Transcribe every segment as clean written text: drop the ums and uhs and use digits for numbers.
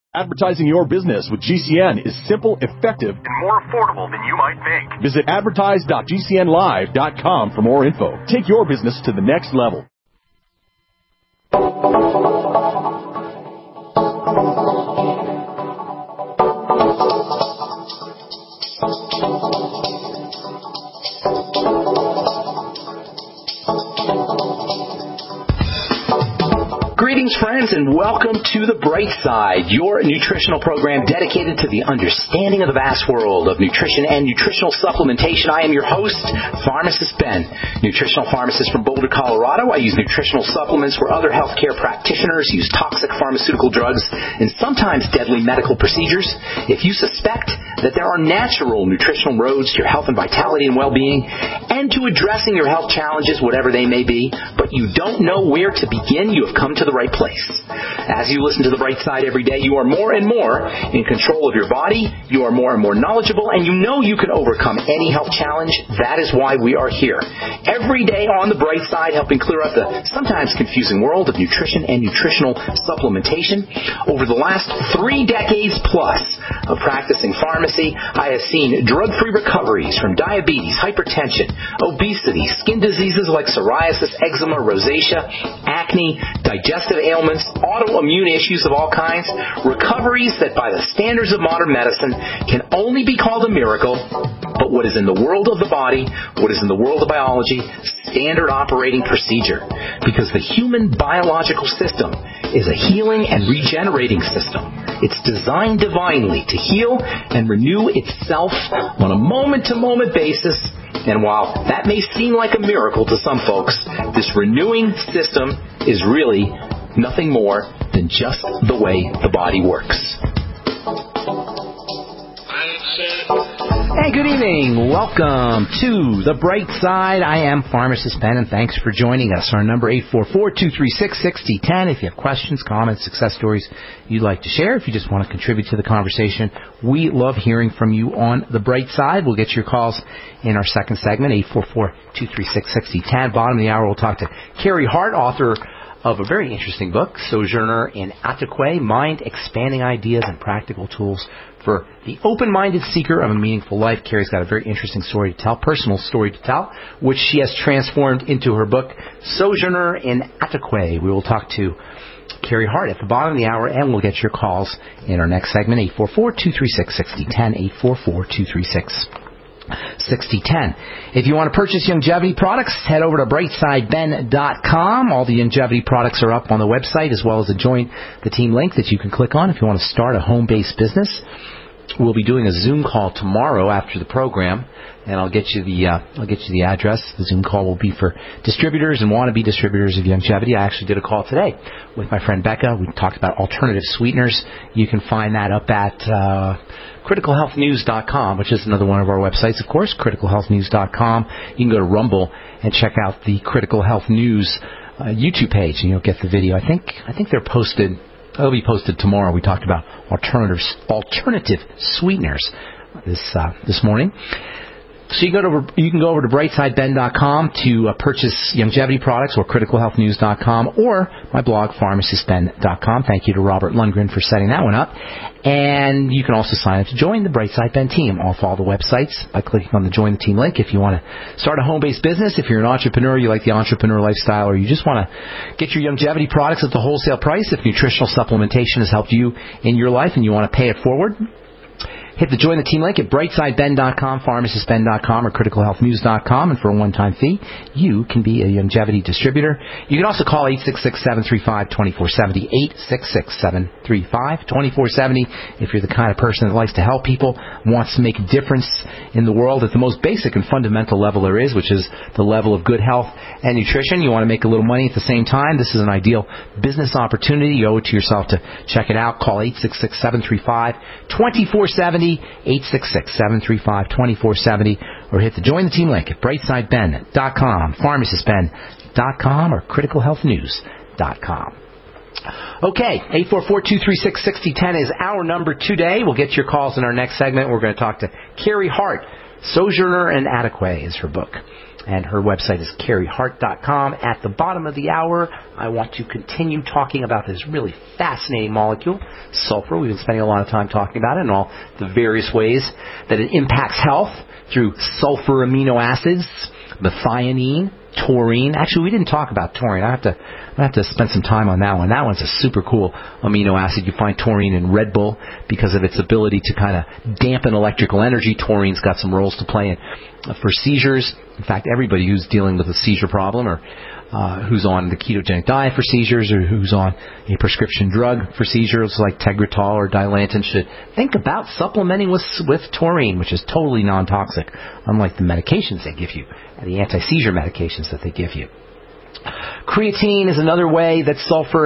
Advertising your business with GCN is simple, effective, and more affordable than you might think. Visit advertise.gcnlive.com for more info. Take your business to the next level. Greetings, friends, and welcome to The Bright Side, your nutritional program dedicated to the understanding of the vast world of nutrition and nutritional supplementation. I am your host, Pharmacist Ben, nutritional pharmacist from Boulder, Colorado. I use nutritional supplements where other healthcare practitioners use toxic pharmaceutical drugs and sometimes deadly medical procedures. If you suspect that there are natural nutritional roads to your health and vitality and well-being and to addressing your health challenges, whatever they may be, but you don't know where to begin, you have come to the right place. As you listen to The Bright Side every day, you are more and more in control of your body, you are more and more knowledgeable, and you know you can overcome any health challenge. That is why we are here. Every day on The Bright Side, helping clear up the sometimes confusing world of nutrition and nutritional supplementation. Over the last 3 decades plus of practicing pharmacy, I have seen drug-free recoveries from diabetes, hypertension, obesity, skin diseases like psoriasis, eczema, rosacea, acne, digestive ailments, autoimmune issues of all kinds, recoveries that by the standards of modern medicine can only be called a miracle, but what is in the world of the body, what is in the world of biology, standard operating procedure. Because the human biological system is a healing and regenerating system. It's designed divinely to heal and renew itself on a moment-to-moment basis. And while that may seem like a miracle to some folks, this renewing system is really nothing more than just the way the body works. Hey, good evening. Welcome to The Bright Side. I am Pharmacist Ben, and thanks for joining us. Our number 844-236-6010. If you have questions, comments, success stories you'd like to share, if you just want to contribute to the conversation, we love hearing from you on The Bright Side. We'll get your calls in our second segment, 844-236-6010. Bottom of the hour, we'll talk to Carrie Hart, author of a very interesting book, Sojourner in Attiqué, Mind-Expanding Ideas and Practical Tools for the Open-Minded Seeker of a Meaningful Life. Carrie's got a very interesting story to tell, personal story to tell, which she has transformed into her book, Sojourner in Attiqué. We will talk to Carrie Hart at the bottom of the hour, and we'll get your calls in our next segment, 844-236-6010, 844-236-6010. If you want to purchase Youngevity products, head over to brightsideben.com. All the Youngevity products are up on the website, as well as a Join the Team link that you can click on if you want to start a home-based business. We'll be doing a Zoom call tomorrow after the program, and I'll get you the address. The Zoom call will be for distributors and wannabe distributors of Youngevity. I actually did a call today with my friend Becca. We talked about alternative sweeteners. You can find that up at criticalhealthnews.com, which is another one of our websites, of course, criticalhealthnews.com. You can go to Rumble and check out the Critical Health News YouTube page, and you'll get the video. I think they're posted. They'll be posted tomorrow. We talked about alternative sweeteners this morning. So you can go over to brightsideben.com to purchase Youngevity products, or criticalhealthnews.com, or my blog, pharmacistben.com. Thank you to Robert Lundgren for setting that one up. And you can also sign up to join the Brightside Ben team off all the websites by clicking on the Join the Team link. If you want to start a home-based business, if you're an entrepreneur, you like the entrepreneur lifestyle, or you just want to get your Youngevity products at the wholesale price, if nutritional supplementation has helped you in your life and you want to pay it forward, hit the Join the Team link at brightsideben.com, pharmacistben.com, or criticalhealthnews.com, and for a one-time fee, you can be a Youngevity distributor. You can also call 866-735-2470, 866-735-2470, if you're the kind of person that likes to help people, wants to make a difference in the world at the most basic and fundamental level there is, which is the level of good health and nutrition. You want to make a little money at the same time. This is an ideal business opportunity. You owe it to yourself to check it out. Call 866-735-2470, 866-735-2470, or hit the Join the Team link at brightsideben.com, pharmacistben.com, or criticalhealthnews.com. Okay, 844-236-6010 is our number today. We'll get your calls in our next segment. We're going to talk to Carrie Hart. Sojourner in Attiqué is her book. and her website is carriehart.com. At the bottom of the hour, I want to continue talking about this really fascinating molecule, sulfur. We've been spending a lot of time talking about it and all the various ways that it impacts health through sulfur amino acids, methionine, taurine. Actually, we didn't talk about taurine. I have to spend some time on that one. That one's a super cool amino acid. You find taurine in Red Bull because of its ability to kind of dampen electrical energy. Taurine's got some roles to play for seizures. In fact, everybody who's dealing with a seizure problem or who's on the ketogenic diet for seizures or who's on a prescription drug for seizures like Tegretol or Dilantin should think about supplementing with taurine, which is totally non-toxic, unlike the medications they give you, the anti-seizure medications that they give you. Creatine is another way that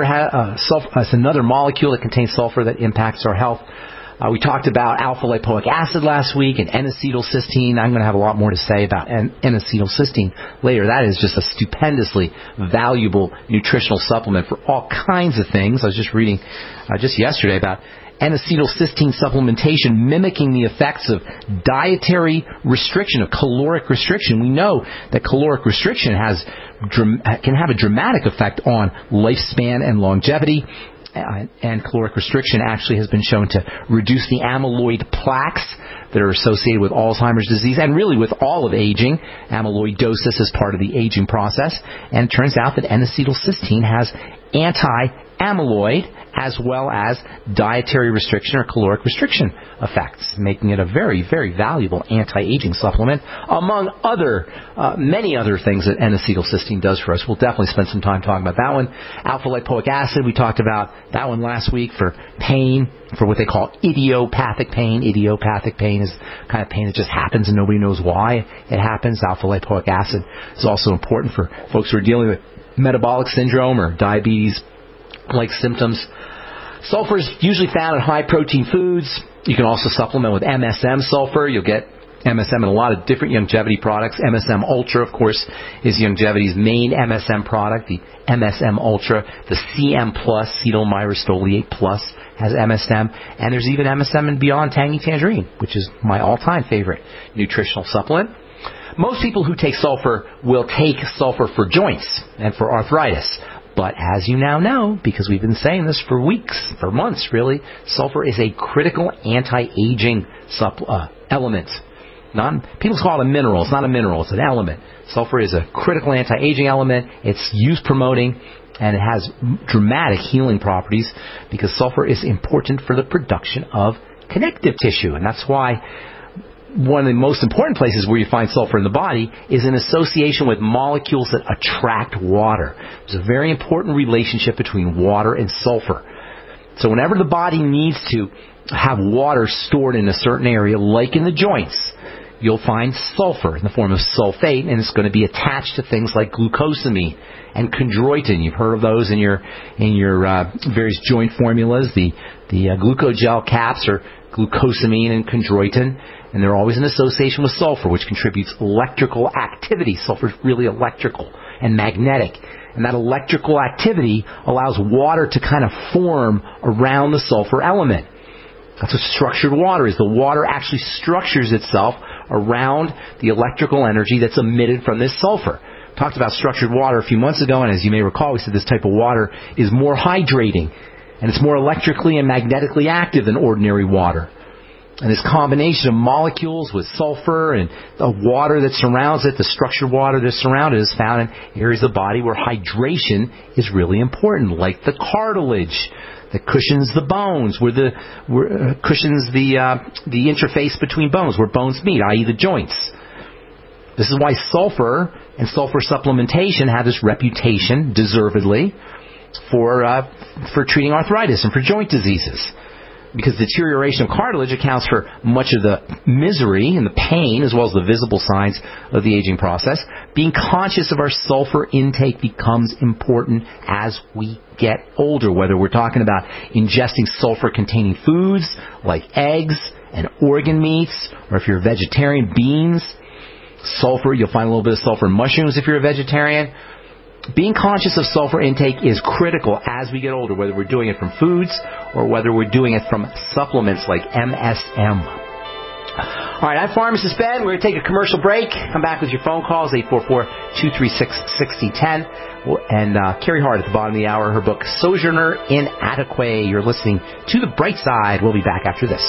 it's another molecule that contains sulfur that impacts our health. We talked about alpha-lipoic acid last week and N-acetylcysteine. I'm going to have a lot more to say about N-acetylcysteine later. That is just a stupendously valuable nutritional supplement for all kinds of things. I was just reading just yesterday about N-acetylcysteine supplementation mimicking the effects of dietary restriction, of caloric restriction. We know that caloric restriction can have a dramatic effect on lifespan and longevity. And caloric restriction actually has been shown to reduce the amyloid plaques that are associated with Alzheimer's disease and really with all of aging. Amyloidosis is part of the aging process. And it turns out that N-acetylcysteine has anti-amyloid as well as dietary restriction or caloric restriction effects, making it a very, very valuable anti-aging supplement, among many other things that N-acetylcysteine does for us. We'll definitely spend some time talking about that one. Alpha-lipoic acid, we talked about that one last week for pain, for what they call idiopathic pain. Idiopathic pain is the kind of pain that just happens and nobody knows why it happens. Alpha-lipoic acid is also important for folks who are dealing with metabolic syndrome or diabetes-like symptoms. Sulfur is usually found in high-protein foods. You can also supplement with MSM sulfur. You'll get MSM in a lot of different Youngevity products. MSM Ultra, of course, is Youngevity's main MSM product, the MSM Ultra. The CM Plus, cetyl myristoyl Plus, has MSM. And there's even MSM in Beyond Tangy Tangerine, which is my all-time favorite nutritional supplement. Most people who take sulfur will take sulfur for joints and for arthritis. But as you now know, because we've been saying this for weeks, for months really, sulfur is a critical anti-aging element. People call it a mineral. It's not a mineral. It's an element. Sulfur is a critical anti-aging element. It's use-promoting, and it has dramatic healing properties because sulfur is important for the production of connective tissue. And that's why one of the most important places where you find sulfur in the body is in association with molecules that attract water. There's a very important relationship between water and sulfur. So whenever the body needs to have water stored in a certain area, like in the joints, you'll find sulfur in the form of sulfate, and it's going to be attached to things like glucosamine and chondroitin. You've heard of those in your various joint formulas. The glucogel caps are glucosamine and chondroitin, and they're always in association with sulfur, which contributes electrical activity. Sulfur is really electrical and magnetic, and that electrical activity allows water to kind of form around the sulfur element. That's what structured water is. The water actually structures itself around the electrical energy that's emitted from this sulfur. We talked about structured water a few months ago, and as you may recall, we said this type of water is more hydrating, and it's more electrically and magnetically active than ordinary water. And this combination of molecules with sulfur and the water that surrounds it, the structured water that surrounds it, is found in areas of the body where hydration is really important, like the cartilage that cushions the bones, cushions the interface between bones, where bones meet, i.e. the joints. This is why sulfur and sulfur supplementation have this reputation, deservedly, for treating arthritis and for joint diseases. Because deterioration of cartilage accounts for much of the misery and the pain, as well as the visible signs of the aging process. Being conscious of our sulfur intake becomes important as we get older, whether we're talking about ingesting sulfur-containing foods like eggs and organ meats, or if you're a vegetarian, beans. Sulfur, you'll find a little bit of sulfur in mushrooms if you're a vegetarian. Being conscious of sulfur intake is critical as we get older, whether we're doing it from foods or whether we're doing it from supplements like MSM. All right, I'm Pharmacist Ben. We're going to take a commercial break. Come back with your phone calls, 844-236-6010. And Carrie Hart at the bottom of the hour, her book, Sojourner in Adequate. You're listening to The Bright Side. We'll be back after this.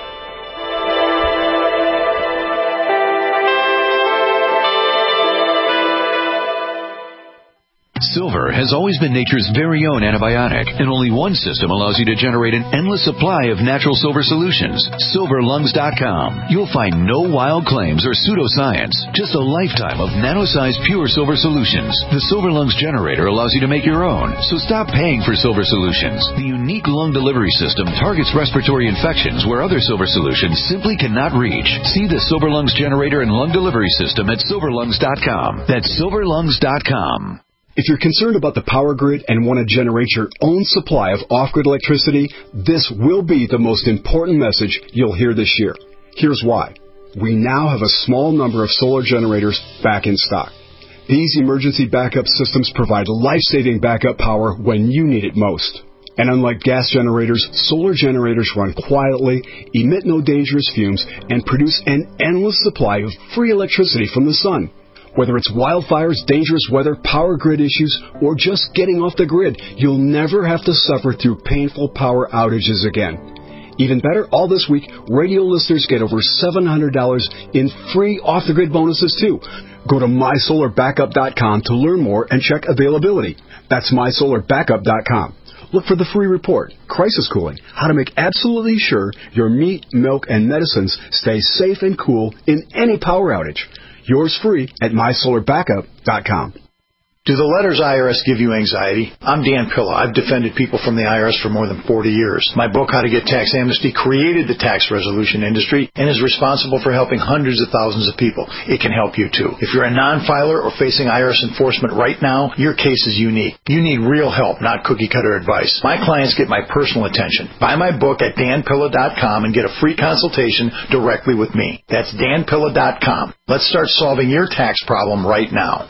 Silver has always been nature's very own antibiotic, and only one system allows you to generate an endless supply of natural silver solutions. SilverLungs.com. You'll find no wild claims or pseudoscience, just a lifetime of nano-sized pure silver solutions. The Silver Lungs generator allows you to make your own, so stop paying for silver solutions. The unique lung delivery system targets respiratory infections where other silver solutions simply cannot reach. See the Silver Lungs generator and lung delivery system at SilverLungs.com. That's SilverLungs.com. If you're concerned about the power grid and want to generate your own supply of off-grid electricity, this will be the most important message you'll hear this year. Here's why. We now have a small number of solar generators back in stock. These emergency backup systems provide life-saving backup power when you need it most. And unlike gas generators, solar generators run quietly, emit no dangerous fumes, and produce an endless supply of free electricity from the sun. Whether it's wildfires, dangerous weather, power grid issues, or just getting off the grid, you'll never have to suffer through painful power outages again. Even better, all this week, radio listeners get over $700 in free off-the-grid bonuses, too. Go to MySolarBackup.com to learn more and check availability. That's MySolarBackup.com. Look for the free report, Crisis Cooling, how to make absolutely sure your meat, milk, and medicines stay safe and cool in any power outage. Yours free at MySolarBackup.com. Do the letters IRS give you anxiety? I'm Dan Pilla. I've defended people from the IRS for more than 40 years. My book, How to Get Tax Amnesty, created the tax resolution industry and is responsible for helping hundreds of thousands of people. It can help you, too. If you're a non-filer or facing IRS enforcement right now, your case is unique. You need real help, not cookie-cutter advice. My clients get my personal attention. Buy my book at danpilla.com and get a free consultation directly with me. That's danpilla.com. Let's start solving your tax problem right now.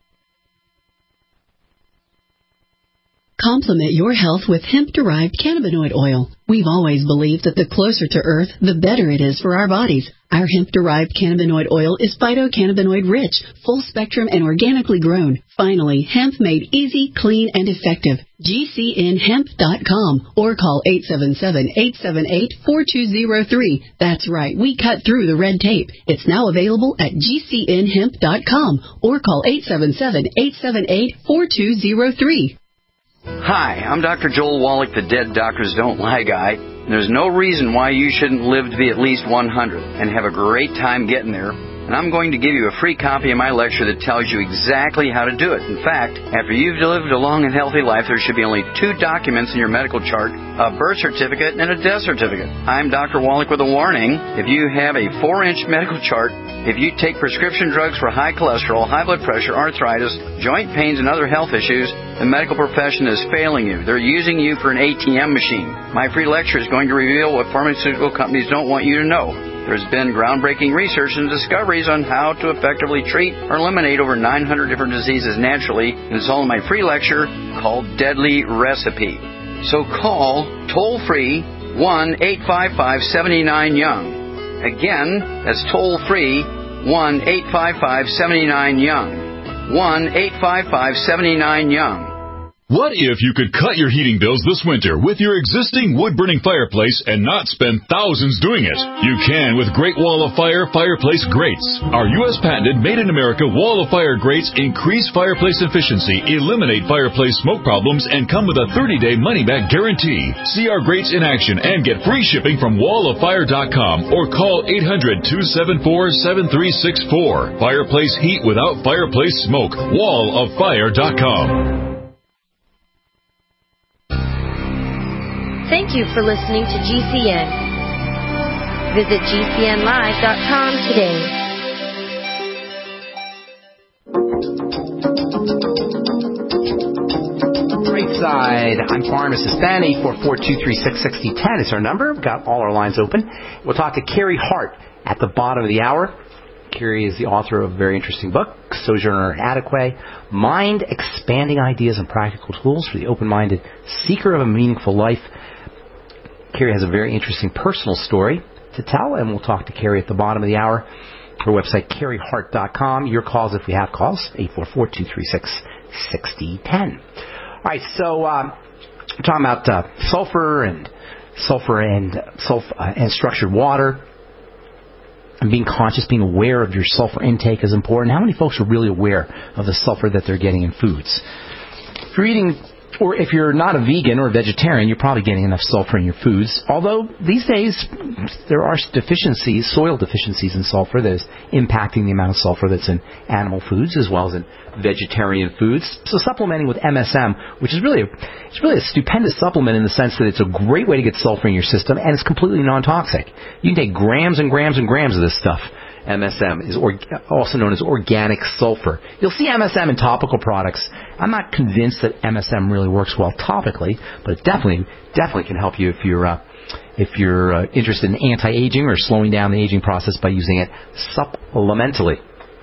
Complement your health with hemp-derived cannabinoid oil. We've always believed that the closer to Earth, the better it is for our bodies. Our hemp-derived cannabinoid oil is phytocannabinoid-rich, full-spectrum, and organically grown. Finally, hemp made easy, clean, and effective. GCNhemp.com or call 877-878-4203. That's right, we cut through the red tape. It's now available at GCNhemp.com or call 877-878-4203. Hi, I'm Dr. Joel Wallach, the Dead Doctors Don't Lie guy. There's no reason why you shouldn't live to be at least 100 and have a great time getting there. And I'm going to give you a free copy of my lecture that tells you exactly how to do it. In fact, after you've lived a long and healthy life, there should be only 2 documents in your medical chart, a birth certificate and a death certificate. I'm Dr. Wallach with a warning. If you have a 4-inch medical chart, if you take prescription drugs for high cholesterol, high blood pressure, arthritis, joint pains, and other health issues, the medical profession is failing you. They're using you for an ATM machine. My free lecture is going to reveal what pharmaceutical companies don't want you to know. There's been groundbreaking research and discoveries on how to effectively treat or eliminate over 900 different diseases naturally, and it's all in my free lecture called Deadly Recipe. So call toll-free 1-855-79-YOUNG. Again, that's toll-free 1-855-79-YOUNG. 1-855-79-YOUNG. What if you could cut your heating bills this winter with your existing wood-burning fireplace and not spend thousands doing it? You can with Great Wall of Fire Fireplace Grates. Our U.S. patented made-in-America Wall of Fire grates increase fireplace efficiency, eliminate fireplace smoke problems, and come with a 30-day money-back guarantee. See our grates in action and get free shipping from walloffire.com or call 800-274-7364. Fireplace heat without fireplace smoke. walloffire.com. Thank you for listening to GCN. Visit GCNlive.com today. Right side, I'm Pharmacist Ben, 844-236-6010 is our number. We've got all our lines open. We'll talk to Carrie Hart at the bottom of the hour. Carrie is the author of a very interesting book, Sojourner in Adequate, Mind-Expanding Ideas and Practical Tools for the Open-Minded Seeker of a Meaningful Life. Carrie has a very interesting personal story to tell, and we'll talk to Carrie at the bottom of the hour. Her website, carriehart.com. Your calls, if we have calls, 844-236-6010. All right, so we're talking about sulfur and structured water. And being conscious, being aware of your sulfur intake is important. How many folks are really aware of the sulfur that they're getting in foods? If you're eating, or if you're not a vegan or a vegetarian, you're probably getting enough sulfur in your foods. Although these days there are deficiencies, soil deficiencies in sulfur that is impacting the amount of sulfur that's in animal foods as well as in vegetarian foods. So supplementing with MSM, which is really a stupendous supplement in the sense that it's a great way to get sulfur in your system, and it's completely non-toxic. You can take grams and grams and grams of this stuff. MSM is also known as organic sulfur. You'll see MSM in topical products. I'm not convinced that MSM really works well topically, but it definitely can help you if you're interested in anti-aging or slowing down the aging process by using it supplementally.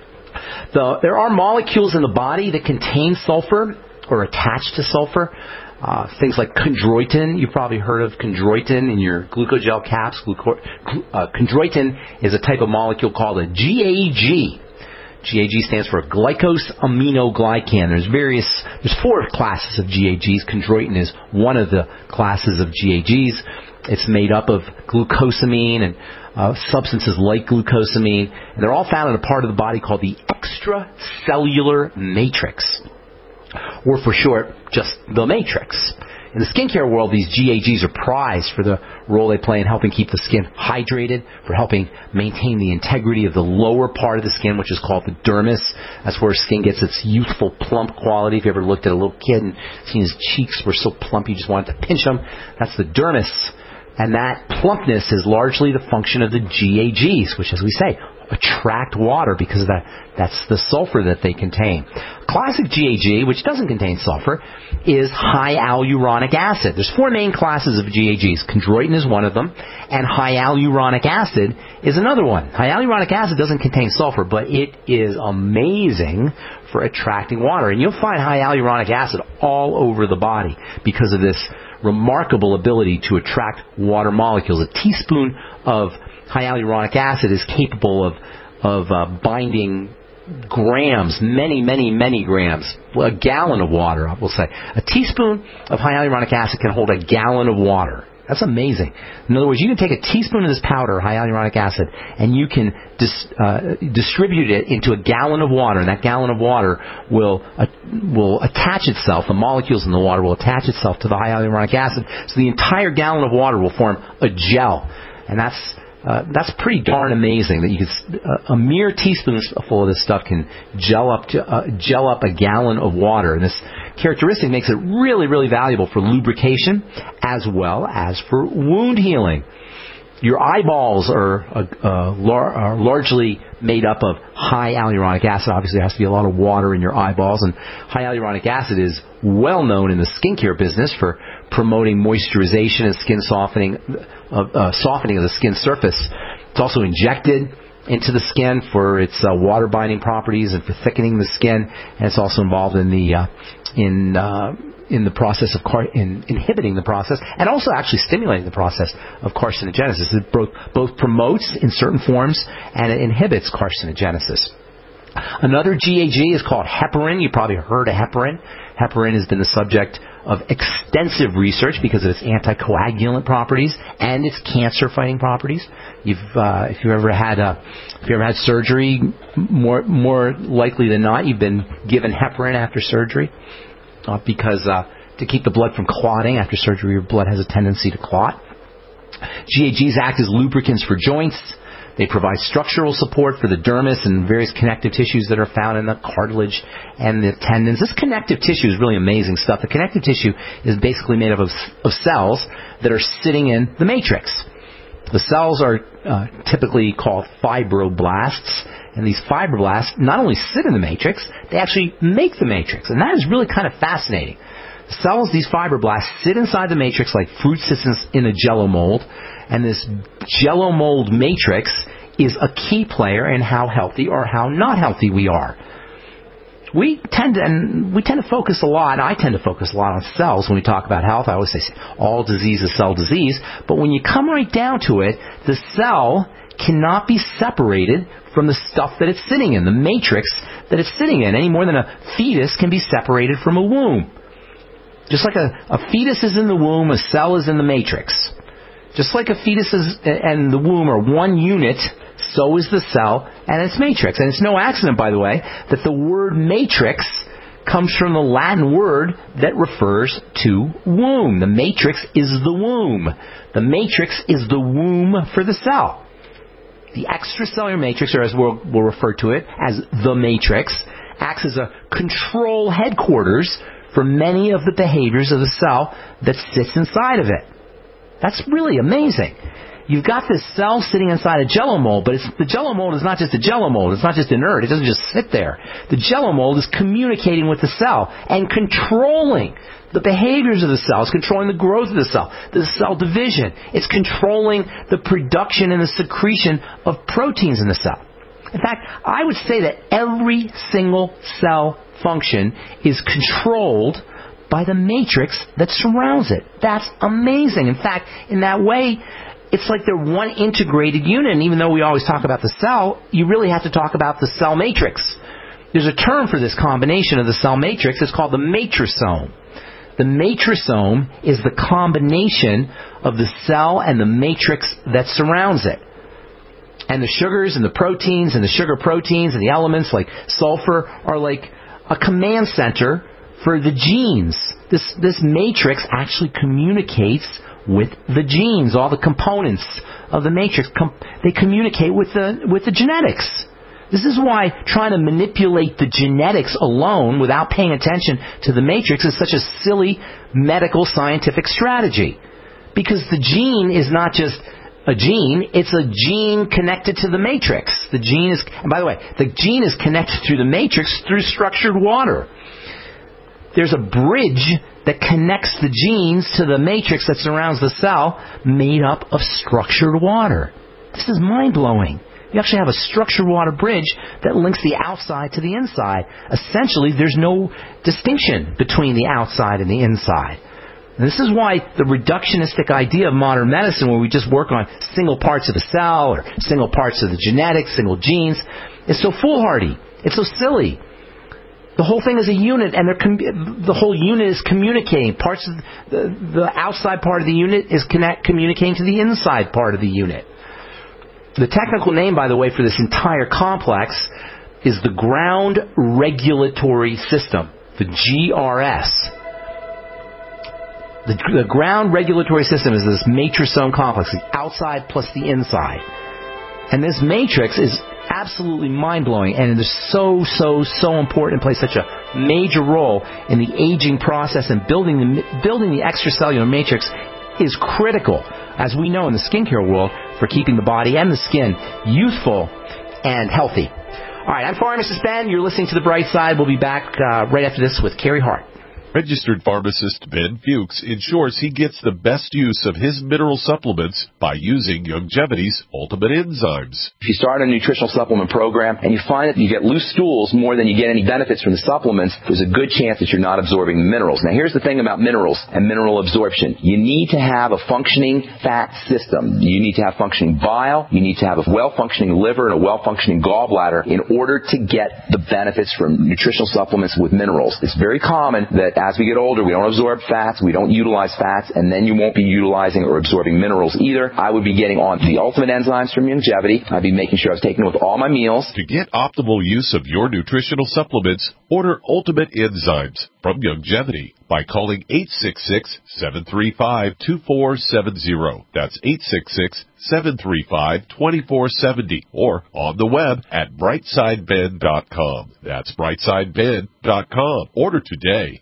There are molecules in the body that contain sulfur or attached to sulfur. Things like chondroitin. You've probably heard of chondroitin in your glucogel caps. Chondroitin is a type of molecule called a GAG. GAG stands for glycosaminoglycan. There's 4 classes of GAGs. Chondroitin is one of the classes of GAGs. It's made up of glucosamine and substances like glucosamine. And they're all found in a part of the body called the extracellular matrix, or for short, just the matrix. In the skincare world, these GAGs are prized for the role they play in helping keep the skin hydrated, for helping maintain the integrity of the lower part of the skin, which is called the dermis. That's where skin gets its youthful, plump quality. If you ever looked at a little kid and seen his cheeks were so plump you just wanted to pinch them, that's the dermis. And that plumpness is largely the function of the GAGs, which, as we say, attract water because of that's the sulfur that they contain. Classic GAG, which doesn't contain sulfur, is high hyaluronic acid. There's 4 main classes of GAGs. Chondroitin is one of them, and high hyaluronic acid is another one. High hyaluronic acid doesn't contain sulfur, but it is amazing for attracting water. And you'll find high hyaluronic acid all over the body because of this remarkable ability to attract water molecules. A teaspoon of high hyaluronic acid is capable of binding grams, many grams, a gallon of water, I will say. A teaspoon of high hyaluronic acid can hold a gallon of water. That's amazing. In other words, you can take a teaspoon of this powder, high hyaluronic acid, and you can distribute it into a gallon of water, and that gallon of water will attach itself, the molecules in the water will attach itself to the high hyaluronic acid, so the entire gallon of water will form a gel. And that's pretty darn amazing that you can, a mere teaspoonful of this stuff can gel up a gallon of water. And this characteristic makes it really valuable for lubrication as well as for wound healing. Your eyeballs are largely made up of high hyaluronic acid. Obviously, there has to be a lot of water in your eyeballs, and high hyaluronic acid is well known in the skincare business for promoting moisturization and skin softening of the skin surface. It's also injected into the skin for its water binding properties and for thickening the skin, and it's also involved in the process of inhibiting the process and also actually stimulating the process of carcinogenesis. It both promotes in certain forms and it inhibits carcinogenesis. Another GAG is called heparin. You probably heard of heparin. Heparin has been the subject of extensive research because of its anticoagulant properties and its cancer-fighting properties. If you ever had surgery, more likely than not, you've been given heparin after surgery because to keep the blood from clotting after surgery, your blood has a tendency to clot. GAGs act as lubricants for joints. They provide structural support for the dermis and various connective tissues that are found in the cartilage and the tendons. This connective tissue is really amazing stuff. The connective tissue is basically made up of cells that are sitting in the matrix. The cells are typically called fibroblasts, and these fibroblasts not only sit in the matrix, they actually make the matrix, and that is really kind of fascinating. Cells, these fibroblasts, sit inside the matrix like fruit sits in a Jell-O mold, and this Jell-O mold matrix is a key player in how healthy or how not healthy we are. we tend to focus a lot, I tend to focus a lot on cells when we talk about health. I always say all disease is cell disease. But when you come right down to it, the cell cannot be separated from the stuff that it's sitting in, the matrix that it's sitting in, any more than a fetus can be separated from a womb. Just like a fetus is in the womb, a cell is in the matrix. Just like a fetus and the womb are one unit, so is the cell and its matrix. And it's no accident, by the way, that the word matrix comes from the Latin word that refers to womb. The matrix is the womb. The matrix is the womb for the cell. The extracellular matrix, or as we'll refer to it as the matrix, acts as a control headquarters for many of the behaviors of the cell that sits inside of it. That's really amazing. You've got this cell sitting inside a Jell-O mold, but the Jell-O mold is not just a Jell-O mold. It's not just inert. It doesn't just sit there. The Jell-O mold is communicating with the cell and controlling the behaviors of the cell. It's controlling the growth of the cell division. It's controlling the production and the secretion of proteins in the cell. In fact, I would say that every single cell function is controlled by the matrix that surrounds it. That's amazing. In fact, in that way, it's like they're one integrated unit. And even though we always talk about the cell, you really have to talk about the cell matrix. There's a term for this combination of the cell matrix. It's called the matrosome. The matrosome is the combination of the cell and the matrix that surrounds it. And the sugars and the proteins and the sugar proteins and the elements like sulfur are like a command center for the genes. This matrix actually communicates with the genes. All the components of the matrix, they communicate with the genetics. This is why trying to manipulate the genetics alone without paying attention to the matrix is such a silly medical scientific strategy. Because the gene is not just a gene, it's a gene connected to the matrix. The gene is, and by the way, the gene is connected through the matrix through structured water. There's a bridge that connects the genes to the matrix that surrounds the cell made up of structured water. This is mind-blowing. You actually have a structured water bridge that links the outside to the inside. Essentially, there's no distinction between the outside and the inside. And this is why the reductionistic idea of modern medicine, where we just work on single parts of a cell or single parts of the genetics, single genes, is so foolhardy. It's so silly. The whole thing is a unit, and the whole unit is communicating. Parts of the outside part of the unit is communicating to the inside part of the unit. The technical name, by the way, for this entire complex is the Ground Regulatory System, the GRS. The Ground Regulatory System is this matrosome complex, the outside plus the inside. And this matrix is absolutely mind-blowing, and it is so important and plays such a major role in the aging process, and building the extracellular matrix is critical, as we know in the skincare world, for keeping the body and the skin youthful and healthy. All right, I'm Pharmacist Ben. You're listening to The Bright Side. We'll be back right after this with Carrie Hart. Registered pharmacist Ben Fuchs ensures he gets the best use of his mineral supplements by using Youngevity's Ultimate Enzymes. If you start a nutritional supplement program and you find that you get loose stools more than you get any benefits from the supplements, there's a good chance that you're not absorbing the minerals. Now, here's the thing about minerals and mineral absorption. You need to have a functioning fat system. You need to have functioning bile. You need to have a well-functioning liver and a well-functioning gallbladder in order to get the benefits from nutritional supplements with minerals. It's very common that as we get older, we don't absorb fats, we don't utilize fats, and then you won't be utilizing or absorbing minerals either. I would be getting on the Ultimate Enzymes from Youngevity. I'd be making sure I was taking it with all my meals. To get optimal use of your nutritional supplements, order Ultimate Enzymes from Youngevity by calling 866-735-2470. That's 866-735-2470. Or on the web at brightsideben.com. That's brightsideben.com. Order today.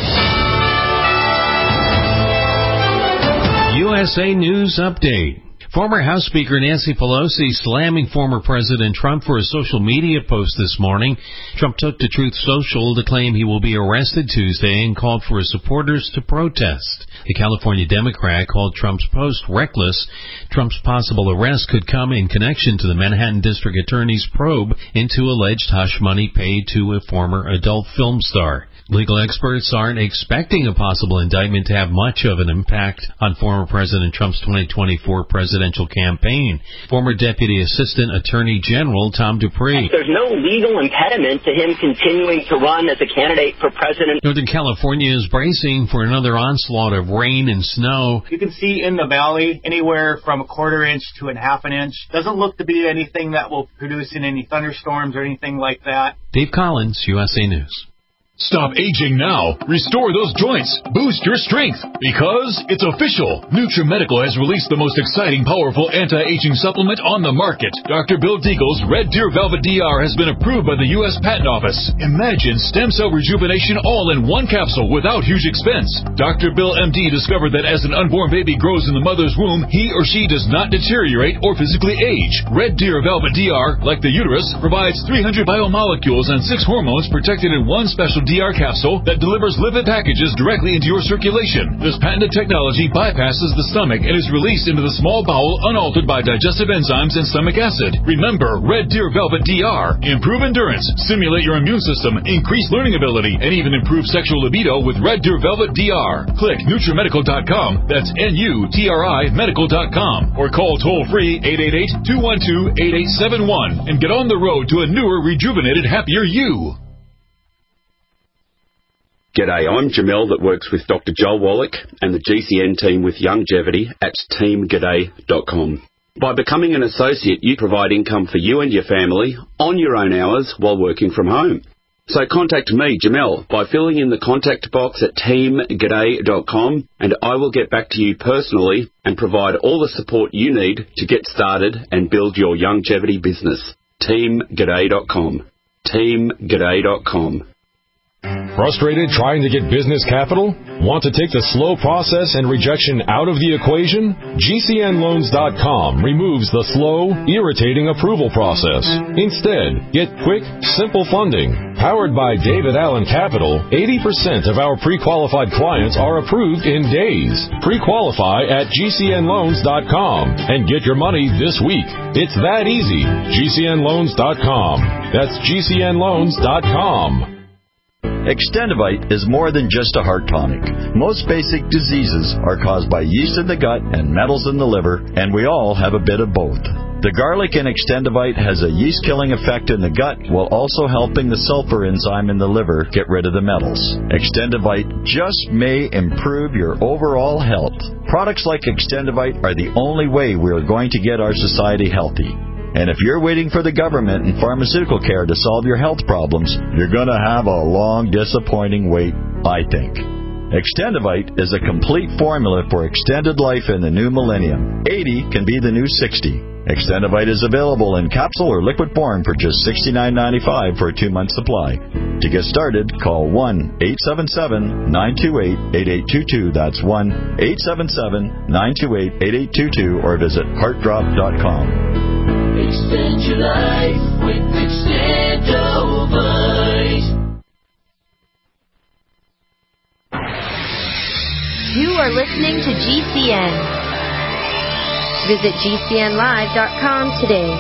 USA News Update. Former House Speaker Nancy Pelosi slamming former President Trump for a social media post this morning. Trump took to Truth Social to claim he will be arrested Tuesday and called for his supporters to protest. The California Democrat called Trump's post reckless. Trump's possible arrest could come in connection to the Manhattan District Attorney's probe into alleged hush money paid to a former adult film star. Legal experts aren't expecting a possible indictment to have much of an impact on former President Trump's 2024 presidential campaign. Former Deputy Assistant Attorney General Tom Dupree. There's no legal impediment to him continuing to run as a candidate for president. Northern California is bracing for another onslaught of rain and snow. You can see in the valley anywhere from a quarter inch to a half an inch. Doesn't look to be anything that will produce in any thunderstorms or anything like that. Dave Collins, USA News. Stop aging now. Restore those joints. Boost your strength. Because it's official. NutriMedical has released the most exciting, powerful anti-aging supplement on the market. Dr. Bill Deagle's Red Deer Velvet DR has been approved by the U.S. Patent Office. Imagine stem cell rejuvenation all in one capsule without huge expense. Dr. Bill MD discovered that as an unborn baby grows in the mother's womb, he or she does not deteriorate or physically age. Red Deer Velvet DR, like the uterus, provides 300 biomolecules and 6 hormones protected in one special DR capsule that delivers lipid packages directly into your circulation. This patented technology bypasses the stomach and is released into the small bowel unaltered by digestive enzymes and stomach acid. Remember, Red Deer Velvet DR. Improve endurance, stimulate your immune system, increase learning ability, and even improve sexual libido with Red Deer Velvet DR. Click NutriMedical.com, that's NUTRI Medical.com, or call toll-free 888-212-8871 and get on the road to a newer, rejuvenated, happier you. G'day, I'm Jamel that works with Dr. Joel Wallach and the GCN team with Longevity at teamg'day.com. By becoming an associate, you provide income for you and your family on your own hours while working from home. So contact me, Jamel, by filling in the contact box at teamg'day.com and I will get back to you personally and provide all the support you need to get started and build your longevity business. teamg'day.com. teamg'day.com. Frustrated trying to get business capital? Want to take the slow process and rejection out of the equation? GCNloans.com removes the slow, irritating approval process. Instead, get quick, simple funding. Powered by David Allen Capital, 80% of our pre-qualified clients are approved in days. Pre-qualify at GCNloans.com and get your money this week. It's that easy. GCNloans.com. That's GCNloans.com. Extendivite is more than just a heart tonic. Most basic diseases are caused by yeast in the gut and metals in the liver, and we all have a bit of both. The garlic in Extendivite has a yeast-killing effect in the gut while also helping the sulfur enzyme in the liver get rid of the metals. Extendivite just may improve your overall health. Products like Extendivite are the only way we are going to get our society healthy. And if you're waiting for the government and pharmaceutical care to solve your health problems, you're going to have a long, disappointing wait, I think. Extendivite is a complete formula for extended life in the new millennium. 80 can be the new 60. Extendivite is available in capsule or liquid form for just $69.95 for a 2-month supply. To get started, call 1-877-928-8822. That's 1-877-928-8822 or visit heartdrop.com. Extend your life with Extendivite. You are listening to GCN. Visit GCNlive.com today.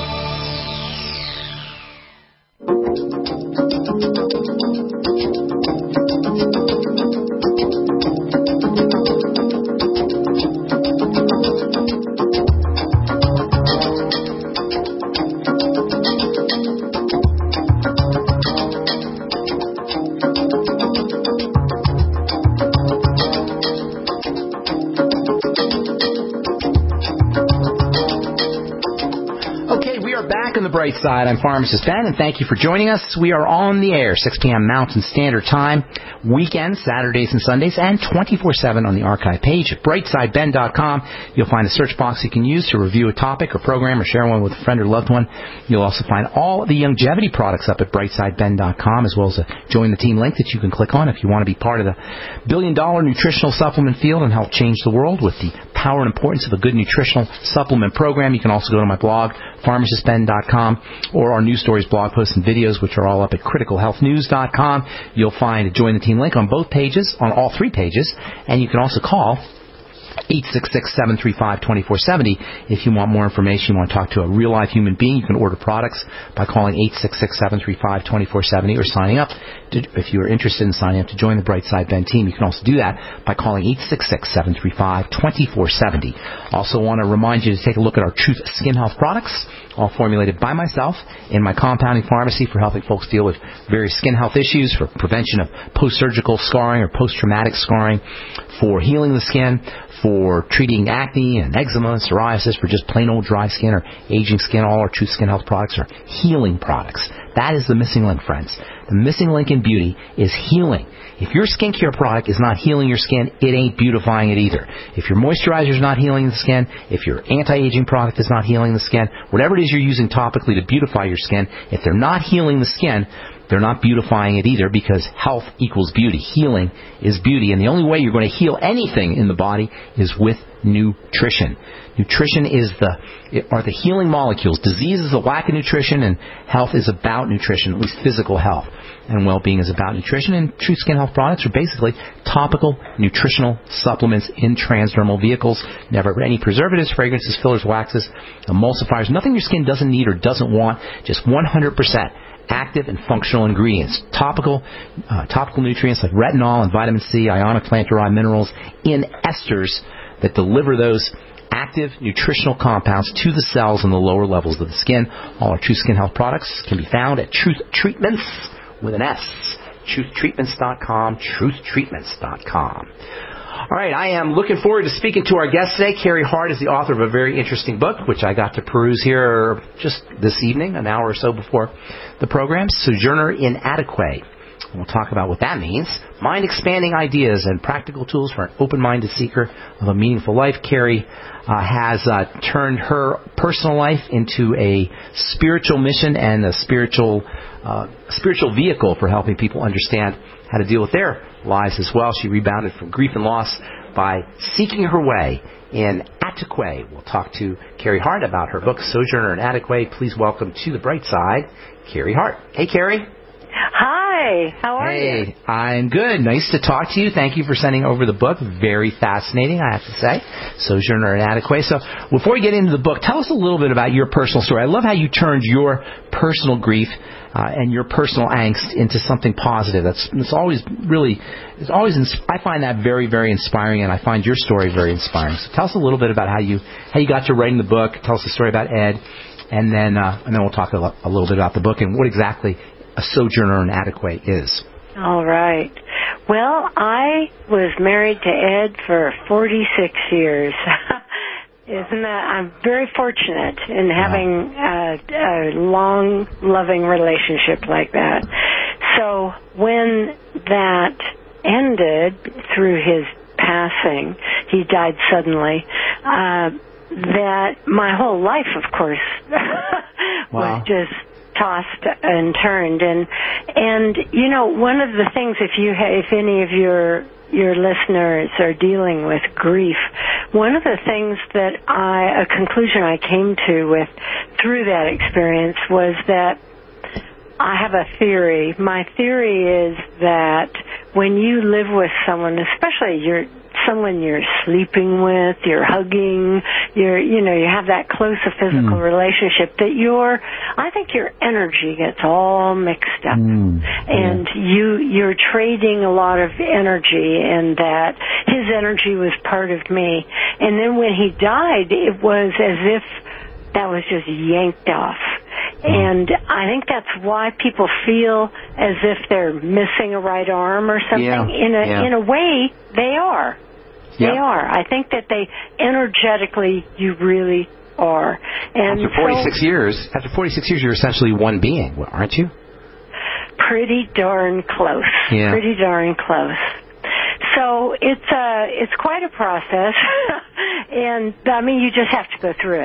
Bright Side. I'm Pharmacist Ben, and thank you for joining us. We are on the air, 6 p.m. Mountain Standard Time, weekends, Saturdays and Sundays, and 24/7 on the archive page at brightsideben.com. You'll find a search box you can use to review a topic or program or share one with a friend or loved one. You'll also find all the longevity products up at brightsideben.com, as well as a Join the Team link that you can click on if you want to be part of the billion-dollar nutritional supplement field and help change the world with the power and importance of a good nutritional supplement program. You can also go to my blog, pharmacistben.com, or our news stories, blog posts, and videos, which are all up at criticalhealthnews.com. You'll find a Join the Team link on both pages, on all 3 pages, and you can also call 866-735-2470. If you want more information, you want to talk to a real-life human being, you can order products by calling 866-735-2470 or signing up. If you're interested in signing up to join the Brightside Ben team, you can also do that by calling 866-735-2470. Also want to remind you to take a look at our Truth Skin Health products, all formulated by myself in my compounding pharmacy for helping folks deal with various skin health issues, for prevention of post-surgical scarring or post-traumatic scarring, for healing the skin, for treating acne and eczema and psoriasis, for just plain old dry skin or aging skin. All our Truth Skin Health products are healing products. That is the missing link, friends. The missing link in beauty is healing. If your skincare product is not healing your skin, it ain't beautifying it either. If your moisturizer is not healing the skin, if your anti-aging product is not healing the skin, whatever it is you're using topically to beautify your skin, if they're not healing the skin, they're not beautifying it either, because health equals beauty. Healing is beauty, and the only way you're going to heal anything in the body is with nutrition. Nutrition are the healing molecules. Disease is a lack of nutrition, and health is about nutrition, at least physical health. And well-being is about nutrition, and Truth Skin Health products are basically topical nutritional supplements in transdermal vehicles. Never any preservatives, fragrances, fillers, waxes, emulsifiers, nothing your skin doesn't need or doesn't want, just 100% active and functional ingredients. Topical nutrients like retinol and vitamin C, ionic plant-derived minerals in esters that deliver those active nutritional compounds to the cells in the lower levels of the skin. All our Truth Skin Health products can be found at Truth Treatments with an S. TruthTreatments.com, TruthTreatments.com. All right, I am looking forward to speaking to our guest today. Carrie Hart is the author of a very interesting book, which I got to peruse here just this evening, an hour or so before the program, Sojourner in Adequate. We'll talk about what that means. Mind-expanding ideas and practical tools for an open-minded seeker of a meaningful life. Carrie has turned her personal life into a spiritual mission and a spiritual vehicle for helping people understand how to deal with their lives as well. She rebounded from grief and loss by seeking her way in Adequate. We'll talk to Carrie Hart about her book, Sojourner in Adequate. Please welcome to the bright side, Carrie Hart. Hey, Carrie. Hi, how are you? Hey, I'm good. Nice to talk to you. Thank you for sending over the book. Very fascinating, I have to say. Sojourner in Adequate. So before we get into the book, tell us a little bit about your personal story. I love how you turned your personal grief and your personal angst into something positive. I find that very, very inspiring, and I find your story very inspiring. So tell us a little bit about how you got to writing the book. Tell us the story about Ed, and then we'll talk a little bit about the book and what exactly a Sojourner in Adequate is. All right. Well, I was married to Ed for 46 years. Isn't that? I'm very fortunate in having a long, loving relationship like that. So when that ended through his passing, he died suddenly, that my whole life, of course, was just tossed and turned, and you know, one of the things, if any of your listeners are dealing with grief, one of the things that a conclusion I came to through that experience was that I have a theory. My theory is that when you live with someone, especially someone you're sleeping with, you're hugging, you have that close a physical relationship, that I think your energy gets all mixed up. And you're trading a lot of energy, and that his energy was part of me. And then when he died, it was as if that was just yanked off. And I think that's why people feel as if they're missing a right arm or something. In a way, they are. They are. I think that energetically, you really are. And after 46 years, you're essentially one being, aren't you? Pretty darn close. Yeah. Pretty darn close. So it's quite a process, and I mean, you just have to go through it.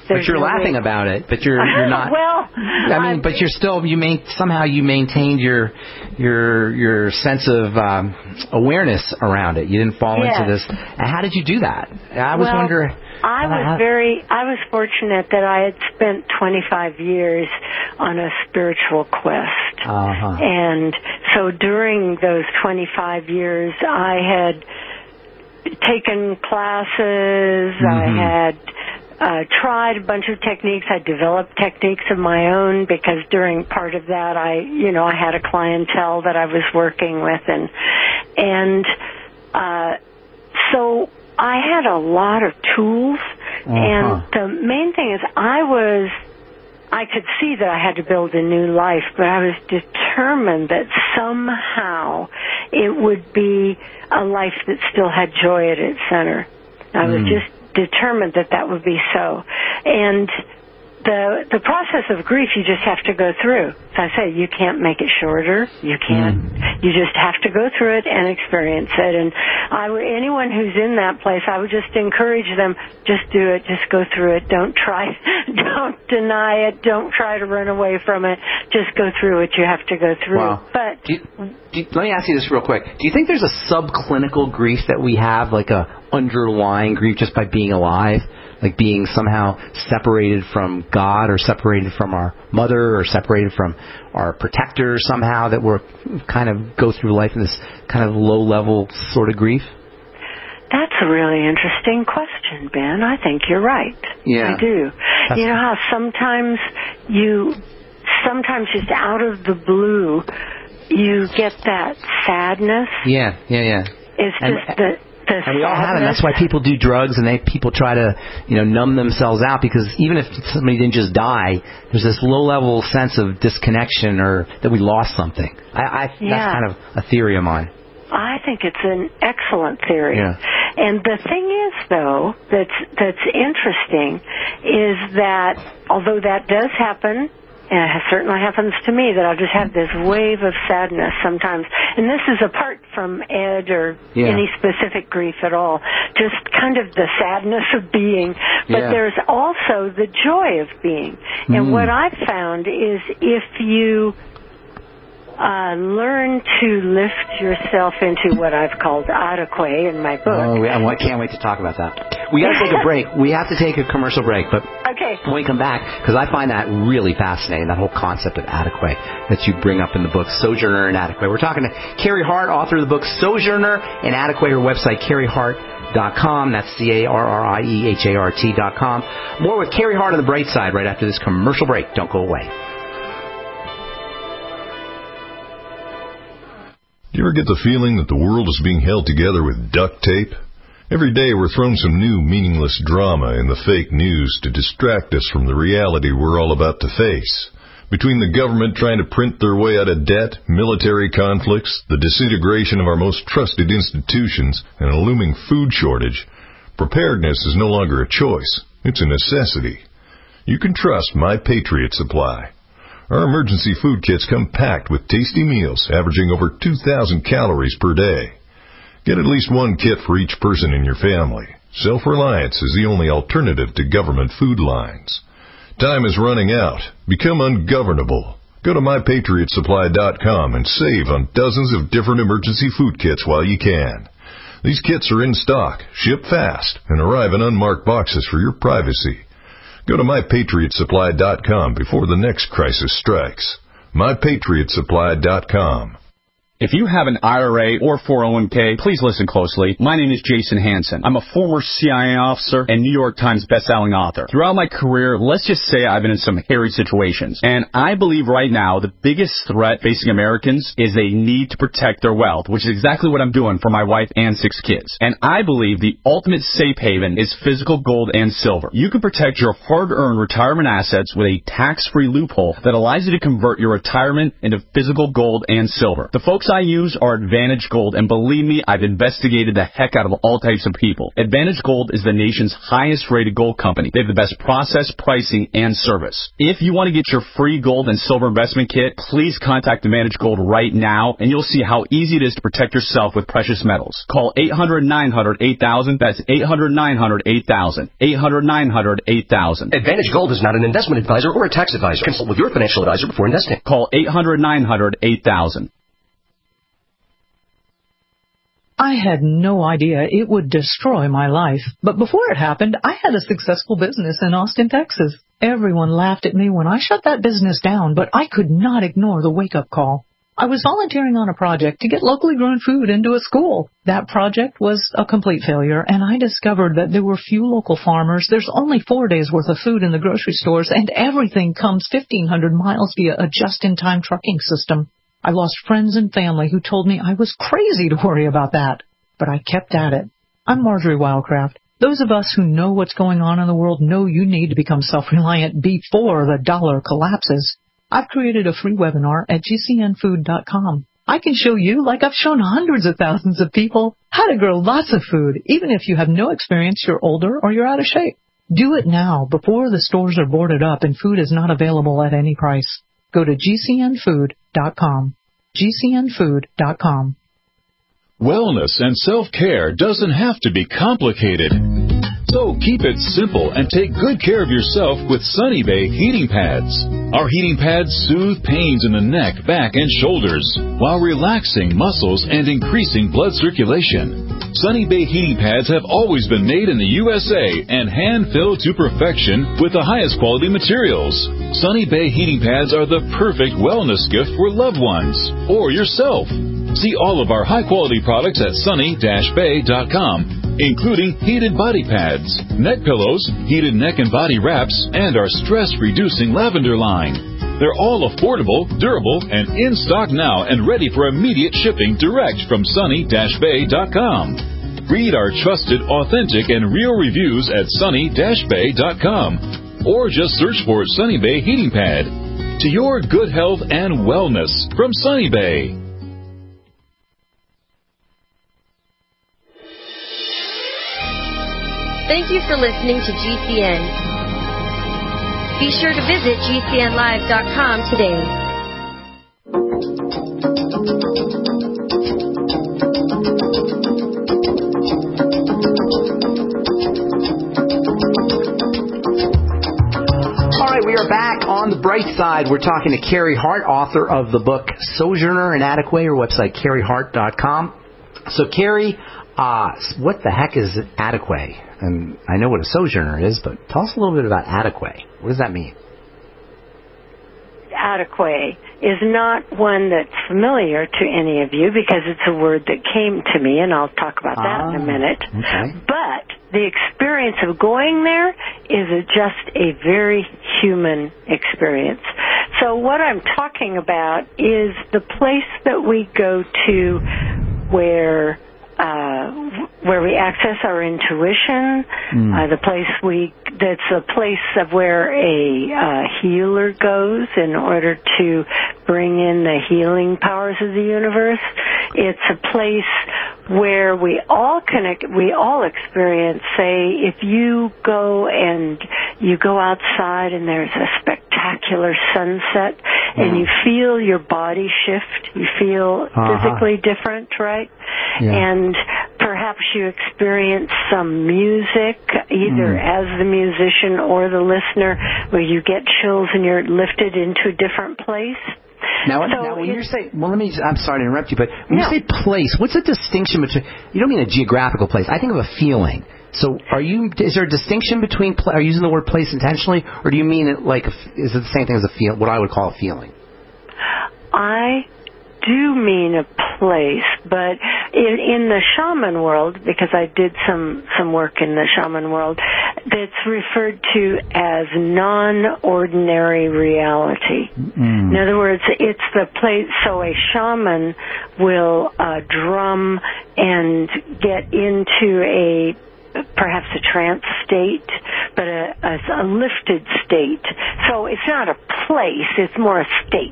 But you're laughing about it. But you're not. Well, but you're still somehow you maintained your sense of awareness around it. You didn't fall into this. How did you do that? I was wondering. I was fortunate that I had spent 25 years on a spiritual quest. And so during those 25 years, I had taken classes, I had tried a bunch of techniques. I developed techniques of my own because during part of that I had a clientele that I was working with, and so I had a lot of tools, and the main thing is I could see that I had to build a new life, but I was determined that somehow it would be a life that still had joy at its center. I was just determined that would be so. And the process of grief you just have to go through. As I say, you can't make it shorter. You can't. You just have to go through it and experience it. And anyone who's in that place, I would just encourage them, just do it. Just go through it. Don't deny it. Don't try to run away from it. Just go through what you have to go through. Wow. But let me ask you this real quick. Do you think there's a subclinical grief that we have, like a underlying grief just by being alive? Like being somehow separated from God or separated from our mother or separated from our protector somehow, that we're kind of go through life in this kind of low-level sort of grief? That's a really interesting question, Ben. I think you're right. Yeah. I do. You know how sometimes just out of the blue, you get that sadness? Yeah. It's just and we all have it. And that's why people do drugs, and people try to, numb themselves out, because even if somebody didn't just die, there's this low-level sense of disconnection or that we lost something. That's kind of a theory of mine. I think it's an excellent theory. Yeah. And the thing is, though, that's interesting is that although that does happen, and it certainly happens to me, that I'll just have this wave of sadness sometimes. And this is apart from Ed or any specific grief at all, just kind of the sadness of being. But there's also the joy of being. And what I've found is if you learn to lift yourself into what I've called adequate in my book. Oh, I can't wait to talk about that. We got to take a break. We have to take a commercial break, but when we come back, because I find that really fascinating, that whole concept of adequate that you bring up in the book, Sojourner and Adequate. We're talking to Carrie Hart, author of the book Sojourner and Adequate. Her website, carriehart.com. That's CARRIEHART.com. More with Carrie Hart on the Bright Side right after this commercial break. Don't go away. Do you ever get the feeling that the world is being held together with duct tape? Every day we're thrown some new meaningless drama in the fake news to distract us from the reality we're all about to face. Between the government trying to print their way out of debt, military conflicts, the disintegration of our most trusted institutions, and a looming food shortage, preparedness is no longer a choice. It's a necessity. You can trust My Patriot Supply. Our emergency food kits come packed with tasty meals averaging over 2,000 calories per day. Get at least one kit for each person in your family. Self-reliance is the only alternative to government food lines. Time is running out. Become ungovernable. Go to MyPatriotSupply.com and save on dozens of different emergency food kits while you can. These kits are in stock, ship fast, and arrive in unmarked boxes for your privacy. Go to MyPatriotSupply.com before the next crisis strikes. MyPatriotSupply.com. If you have an IRA or 401k, please listen closely. My name is Jason Hansen. I'm a former CIA officer and New York Times bestselling author. Throughout my career, let's just say I've been in some hairy situations. And I believe right now the biggest threat facing Americans is they need to protect their wealth, which is exactly what I'm doing for my wife and 6 kids. And I believe the ultimate safe haven is physical gold and silver. You can protect your hard-earned retirement assets with a tax-free loophole that allows you to convert your retirement into physical gold and silver. The folks I use are Advantage Gold, and believe me, I've investigated the heck out of all types of people. Advantage Gold is the nation's highest-rated gold company. They have the best process, pricing, and service. If you want to get your free gold and silver investment kit, please contact Advantage Gold right now, and you'll see how easy it is to protect yourself with precious metals. Call 800-900-8000. That's 800-900-8000. 800-900-8000. Advantage Gold is not an investment advisor or a tax advisor. Consult with your financial advisor before investing. Call 800-900-8000. I had no idea it would destroy my life. But before it happened, I had a successful business in Austin, Texas. Everyone laughed at me when I shut that business down, but I could not ignore the wake-up call. I was volunteering on a project to get locally grown food into a school. That project was a complete failure, and I discovered that there were few local farmers. There's only 4 days' worth of food in the grocery stores, and everything comes 1,500 miles via a just-in-time trucking system. I lost friends and family who told me I was crazy to worry about that. But I kept at it. I'm Marjorie Wildcraft. Those of us who know what's going on in the world know you need to become self-reliant before the dollar collapses. I've created a free webinar at gcnfood.com. I can show you, like I've shown hundreds of thousands of people, how to grow lots of food, even if you have no experience, you're older, or you're out of shape. Do it now, before the stores are boarded up and food is not available at any price. Go to gcnfood.com. gcnfood.com. Wellness and self-care doesn't have to be complicated. So keep it simple and take good care of yourself with Sunny Bay heating pads. Our heating pads soothe pains in the neck, back, and shoulders while relaxing muscles and increasing blood circulation. Sunny Bay heating pads have always been made in the USA and hand-filled to perfection with the highest quality materials. Sunny Bay heating pads are the perfect wellness gift for loved ones or yourself. See all of our high-quality products at sunny-bay.com. Including heated body pads, neck pillows, heated neck and body wraps, and our stress-reducing lavender line. They're all affordable, durable, and in stock now and ready for immediate shipping direct from sunny-bay.com. Read our trusted, authentic, and real reviews at sunny-bay.com or just search for Sunny Bay Heating Pad. To your good health and wellness from Sunny Bay. Thank you for listening to GCN. Be sure to visit GCNlive.com today. All right, we are back on the bright side. We're talking to Carrie Hart, author of the book Sojourner in Attiqué, her website, carriehart.com. So, Carrie, what the heck is Attiqué? And I know what a sojourner is, but tell us a little bit about Attiqué. What does that mean? Attiqué is not one that's familiar to any of you because it's a word that came to me, and I'll talk about that in a minute. Okay. But the experience of going there is just a very human experience. So what I'm talking about is the place that we go to where we access our intuition, that's a place of where a healer goes in order to bring in the healing powers of the universe. It's a place where we all experience, say, if you go outside and there's a spectacular sunset and you feel your body shift, you feel physically different, right? Yeah. And perhaps you experience some music, either as the musician or the listener, where you get chills and you're lifted into a different place. Now when you say, I'm sorry to interrupt you, but when you say place, what's the distinction between, you don't mean a geographical place, I think of a feeling. So is there a distinction between, are you using the word place intentionally, or do you mean it like, is it the same thing as what I would call a feeling? I do mean a place, but in the shaman world, because I did some work in the shaman world, that's referred to as non-ordinary reality. In other words, it's the place, so a shaman will drum and get into perhaps a trance state, but a lifted state. So it's not a place, it's more a state.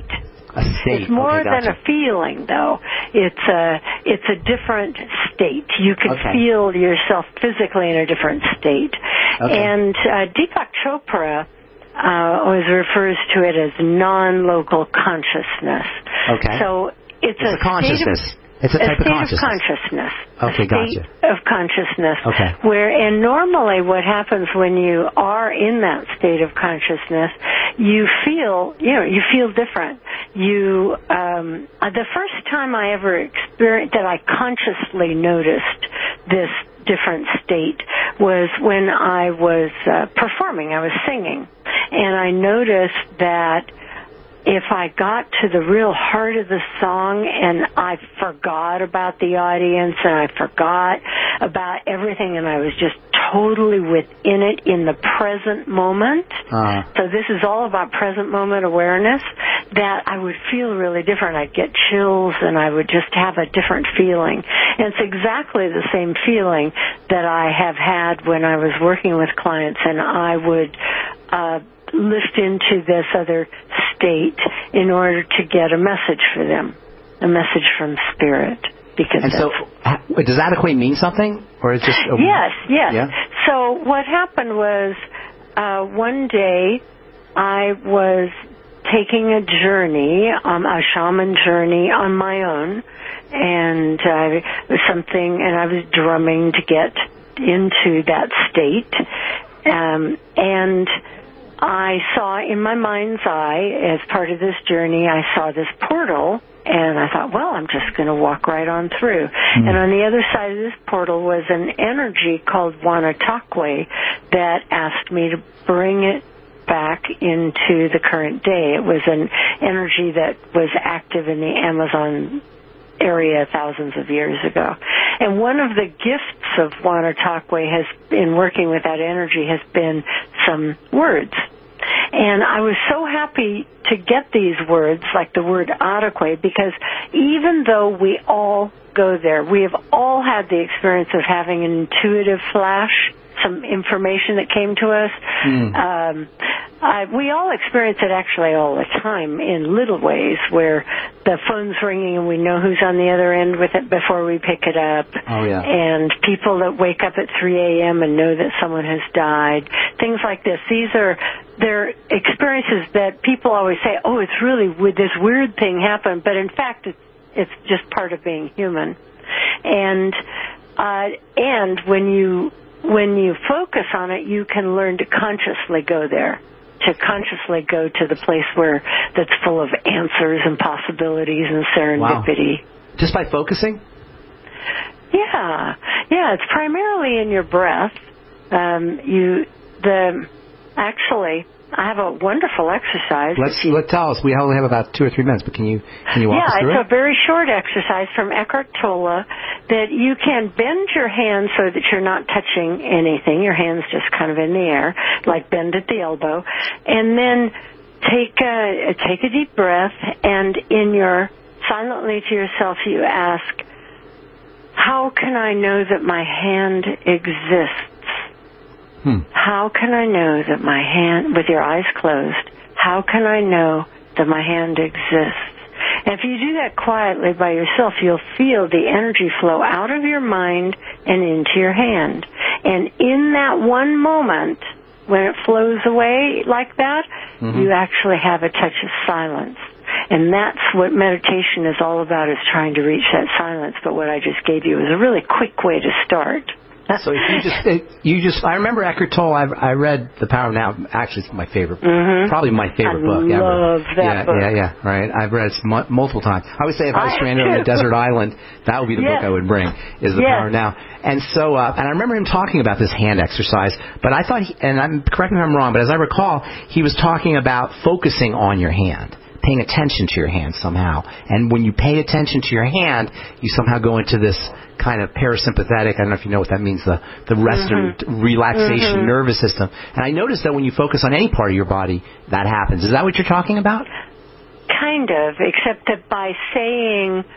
A state. It's more okay, gotcha. than a feeling, though. It's a different state. You can feel yourself physically in a different state. Okay. And Deepak Chopra always refers to it as non-local consciousness. Okay. So it's a consciousness. It's a type of consciousness. Okay, gotcha. Of consciousness. Okay. And normally what happens when you are in that state of consciousness, you feel different. The first time I ever experienced that I consciously noticed this different state was when I was performing. I was singing. And I noticed that if I got to the real heart of the song and I forgot about the audience and I forgot about everything and I was just totally within it in the present moment, so this is all about present moment awareness, that I would feel really different. I'd get chills and I would just have a different feeling. And it's exactly the same feeling that I have had when I was working with clients and I would lift into this other state in order to get a message for them, a message from Spirit. And so, does adequate mean something, or is it just? Yes. Yeah? So what happened was, one day I was taking a journey, a shaman journey on my own, and I was drumming to get into that state, and I saw in my mind's eye, as part of this journey, I saw this portal, and I thought, well, I'm just going to walk right on through. Mm. And on the other side of this portal was an energy called Wanatakwe that asked me to bring it back into the current day. It was an energy that was active in the Amazon area thousands of years ago. And one of the gifts of Wanatakwe has been working with that energy has been some words. And I was so happy to get these words, like the word adequate, because even though we all go there, we have all had the experience of having an intuitive flash, some information that came to us. We all experience it actually all the time in little ways, where the phone's ringing and we know who's on the other end with it before we pick it up. Oh, yeah. And people that wake up at 3 a.m. and know that someone has died. Things like this. They're experiences that people always say, oh, it's really this weird thing happened, but in fact it's just part of being human. And when you focus on it, you can learn to consciously go there, to consciously go to the place that's full of answers and possibilities and serendipity. Wow. Just by focusing? Yeah, it's primarily in your breath. Actually, I have a wonderful exercise. Let's tell us. We only have about 2 or 3 minutes, but can you walk us through it? Yeah, it's a very short exercise from Eckhart Tolle that you can bend your hands so that you're not touching anything. Your hand's just kind of in the air, like bend at the elbow, and then take a deep breath, and silently to yourself you ask, how can I know that my hand exists? How can I know that my hand, with your eyes closed, how can I know that my hand exists? And if you do that quietly by yourself, you'll feel the energy flow out of your mind and into your hand. And in that one moment, when it flows away like that, you actually have a touch of silence. And that's what meditation is all about, is trying to reach that silence. But what I just gave you is a really quick way to start. So if I remember Eckhart Tolle. I read The Power of Now. Actually, it's my favorite, probably my favorite book ever. I love that book. Yeah, right. I've read it multiple times. I would say if I was stranded on a desert island, that would be the book I would bring, is The Power of Now. And so, and I remember him talking about this hand exercise, but I thought, correct me if I'm wrong, but as I recall, he was talking about focusing on your hand, paying attention to your hand somehow. And when you pay attention to your hand, you somehow go into this kind of parasympathetic, I don't know if you know what that means, the rest and relaxation nervous system. And I noticed that when you focus on any part of your body, that happens. Is that what you're talking about? Kind of, except that by saying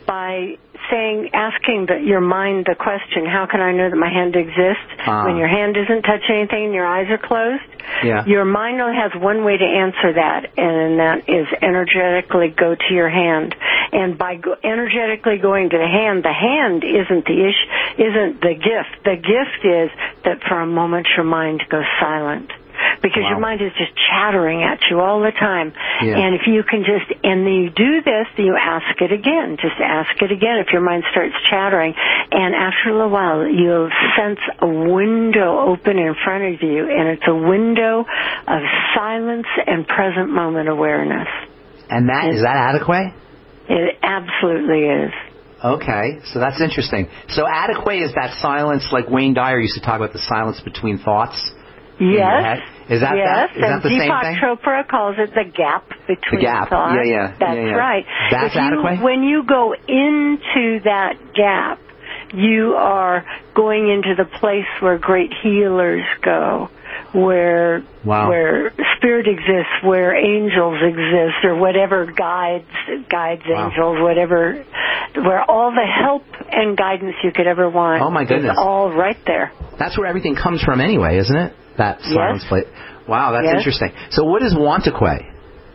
by asking your mind the question, how can I know that my hand exists when your hand doesn't touch anything and your eyes are closed? Yeah. Your mind only has one way to answer that, and that is energetically go to your hand. And by energetically going to the hand isn't the issue, isn't the gift. The gift is that for a moment your mind goes silent. Because your mind is just chattering at you all the time. Yeah. And if you can and then you do this, then you ask it again. Just ask it again if your mind starts chattering. And after a little while, you'll sense a window open in front of you, and it's a window of silence and present moment awareness. And is that adequate? It absolutely is. Okay, so that's interesting. So adequate is that silence, like Wayne Dyer used to talk about the silence between thoughts? Yes. Is that yes, that? Is that the same thing? Deepak Chopra calls it the gap between thoughts. That's right. That's adequate? When you go into that gap, you are going into the place where great healers go, where spirit exists, where angels exist, or whatever guides, angels, whatever, where all the help and guidance you could ever want is all right there. That's where everything comes from anyway, isn't it? That silence plate. Wow, that's interesting. So what is Wantakwe?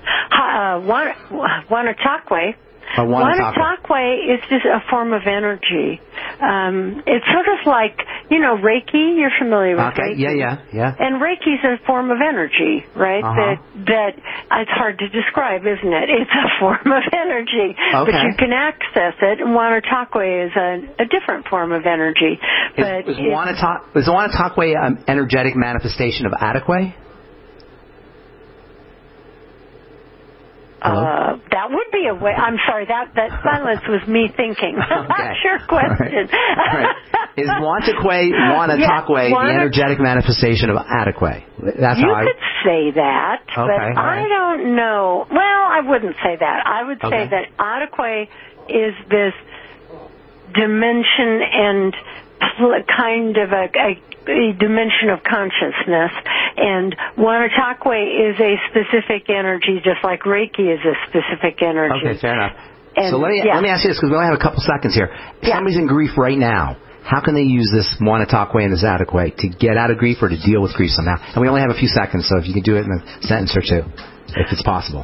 Wanatakwe. Wanatakwe is just a form of energy. It's sort of like, Reiki. You're familiar with Reiki? Yeah. And Reiki is a form of energy, right? That it's hard to describe, isn't it? It's a form of energy, but you can access it. And Wanatakwe is a different form of energy. Is Wanatakwe an energetic manifestation of Adequate? That would be a way. I'm sorry, that silence was me thinking. That's your question. Right. Is Wanatakwe the energetic manifestation of Adequate? That's you could say that, but I don't know. Well, I wouldn't say that. I would say that Adequate is this dimension and kind of a dimension of consciousness, and Wanatakwe is a specific energy, just like Reiki is a specific energy. Okay, fair enough. And so let me ask you this, because we only have a couple seconds here. If somebody's in grief right now, how can they use this Wanatakwe and this Adequate to get out of grief or to deal with grief somehow? And we only have a few seconds, so if you can do it in a sentence or two, if it's possible.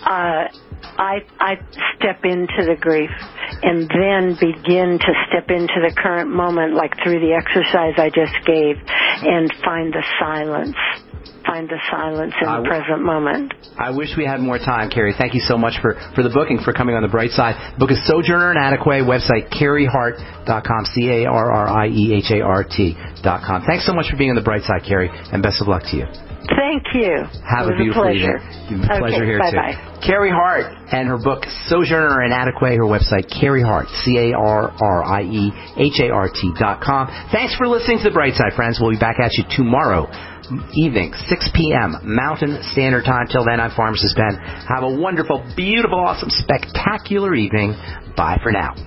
I step into the grief and then begin to step into the current moment, like through the exercise I just gave, and find the silence. Find the silence in the present moment. I wish we had more time, Carrie. Thank you so much for the book and for coming on the bright side. The book is Sojourner and Adequate, website CarrieHart.com, CarrieHart.com. Thanks so much for being on the bright side, Carrie, and best of luck to you. Thank you. Have a beautiful evening. Pleasure here bye-bye. too. Carrie Hart and her book Sojourner and Adequate, her website CarrieHart, CarrieHart.com. Thanks for listening to The Bright Side, friends. We'll be back at you tomorrow evening, 6 p.m. Mountain Standard Time. Till then, I'm Pharmacist Ben. Have a wonderful, beautiful, awesome, spectacular evening. Bye for now.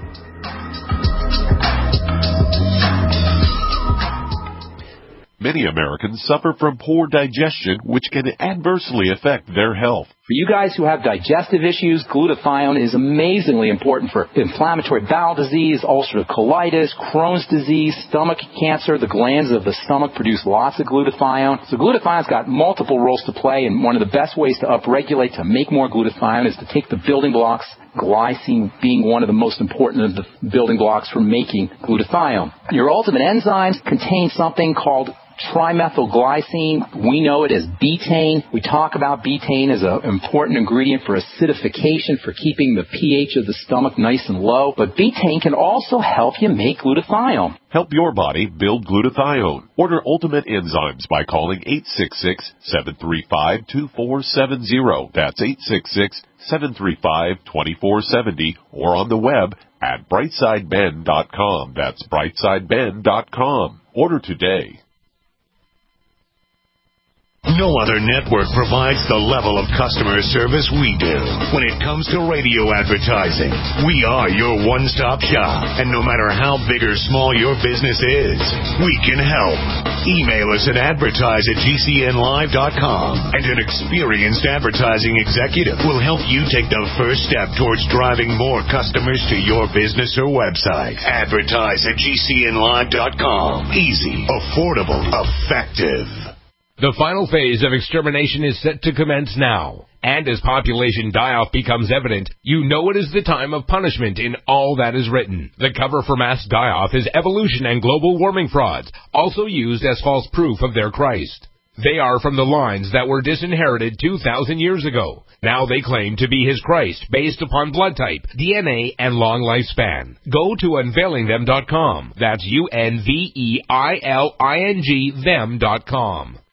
Many Americans suffer from poor digestion, which can adversely affect their health. For you guys who have digestive issues, glutathione is amazingly important for inflammatory bowel disease, ulcerative colitis, Crohn's disease, stomach cancer. The glands of the stomach produce lots of glutathione. So glutathione's got multiple roles to play, and one of the best ways to upregulate, to make more glutathione, is to take the building blocks, glycine being one of the most important of the building blocks for making glutathione. Your ultimate enzymes contain something called trimethylglycine. We know it as betaine. We talk about betaine as an important ingredient for acidification, for keeping the pH of the stomach nice and low. But betaine can also help you make glutathione. Help your body build glutathione. Order Ultimate Enzymes by calling 866-735-2470. That's 866-735-2470, or on the web at brightsideben.com. That's brightsideben.com. Order today. No other network provides the level of customer service we do. When it comes to radio advertising, we are your one-stop shop. And no matter how big or small your business is, we can help. Email us at advertise@gcnlive.com, and an experienced advertising executive will help you take the first step towards driving more customers to your business or website. Advertise@gcnlive.com. Easy, affordable, effective. The final phase of extermination is set to commence now. And as population die-off becomes evident, you know it is the time of punishment in all that is written. The cover for mass die-off is evolution and global warming frauds, also used as false proof of their Christ. They are from the lines that were disinherited 2,000 years ago. Now they claim to be his Christ based upon blood type, DNA, and long lifespan. Go to unveilingthem.com. That's UNVEILING them.com.